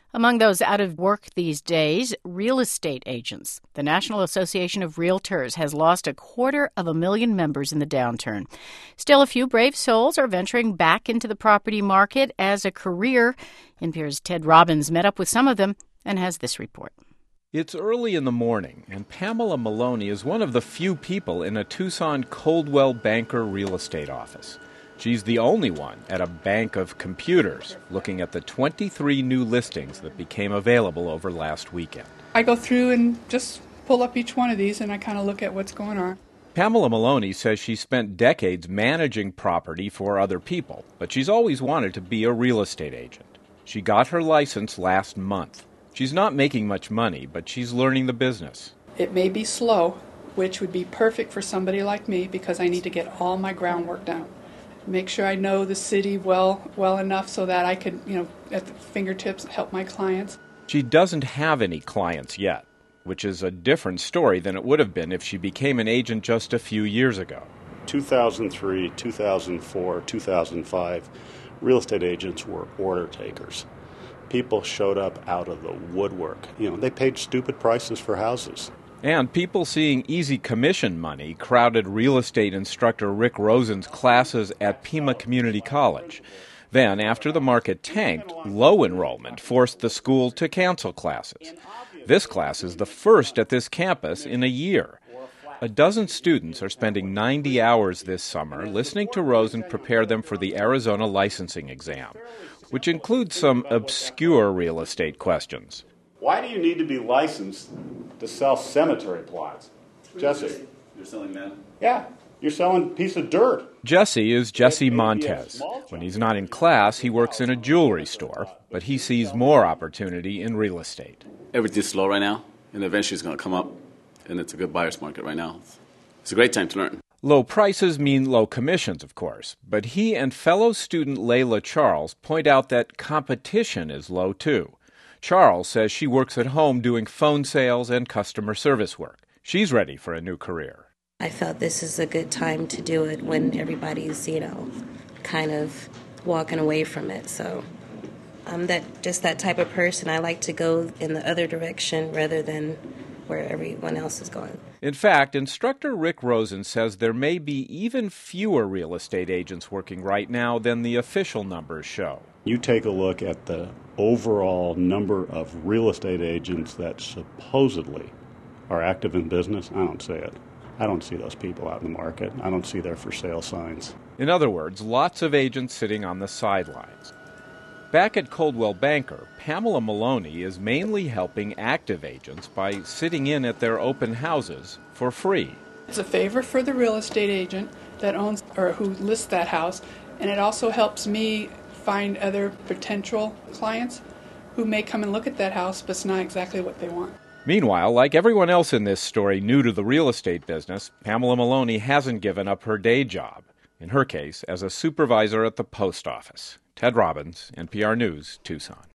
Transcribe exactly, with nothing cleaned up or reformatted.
Among those out of work these days, real estate agents. The National Association of Realtors has lost a quarter of a million members in the downturn. Still, a few brave souls are venturing back into the property market as a career. N P R's Ted Robbins met up with some of them and has this report. It's early in the morning, and Pamela Maloney is one of the few people in a Tucson Coldwell Banker real estate office. She's the only one at a bank of computers looking at the twenty-three new listings that became available over last weekend. I go through and just pull up each one of these and I kind of look at what's going on. Pamela Maloney says she spent decades managing property for other people, but she's always wanted to be a real estate agent. She got her license last month. She's not making much money, but she's learning the business. It may be slow, which would be perfect for somebody like me because I need to get all my groundwork down. Make sure I know the city well well enough so that I could, you know, at the fingertips help my clients. She doesn't have any clients yet, which is a different story than it would have been if she became an agent just a few years ago. two thousand three, two thousand four, two thousand five, real estate agents were order takers. People showed up out of the woodwork. You know, they paid stupid prices for houses. And people seeing easy commission money crowded real estate instructor Rick Rosen's classes at Pima Community College. Then, after the market tanked, low enrollment forced the school to cancel classes. This class is the first at this campus in a year. A dozen students are spending ninety hours this summer listening to Rosen prepare them for the Arizona licensing exam, which includes some obscure real estate questions. Why do you need to be licensed to sell cemetery plots? Jesse. You're selling that? Yeah, you're selling a piece of dirt. Jesse is Jesse Montez. When he's not in class, he works in a jewelry store, but he sees more opportunity in real estate. Everything's slow right now, and eventually it's going to come up, and it's a good buyer's market right now. It's a great time to learn. Low prices mean low commissions, of course, but he and fellow student Layla Charles point out that competition is low, too. Charles says she works at home doing phone sales and customer service work. She's ready for a new career. I felt this is a good time to do it when everybody's, you know, kind of walking away from it. So I'm that just that type of person. I like to go in the other direction rather than where everyone else is going. In fact, instructor Rick Rosen says there may be even fewer real estate agents working right now than the official numbers show. You take a look at the overall number of real estate agents that supposedly are active in business. I don't see it. I don't see those people out in the market. I don't see their for sale signs. In other words, lots of agents sitting on the sidelines. Back at Coldwell Banker, Pamela Maloney is mainly helping active agents by sitting in at their open houses for free. It's a favor for the real estate agent that owns or who lists that house, and it also helps me find other potential clients who may come and look at that house, but it's not exactly what they want. Meanwhile, like everyone else in this story new to the real estate business, Pamela Maloney hasn't given up her day job, in her case, as a supervisor at the post office. Ted Robbins, N P R News, Tucson.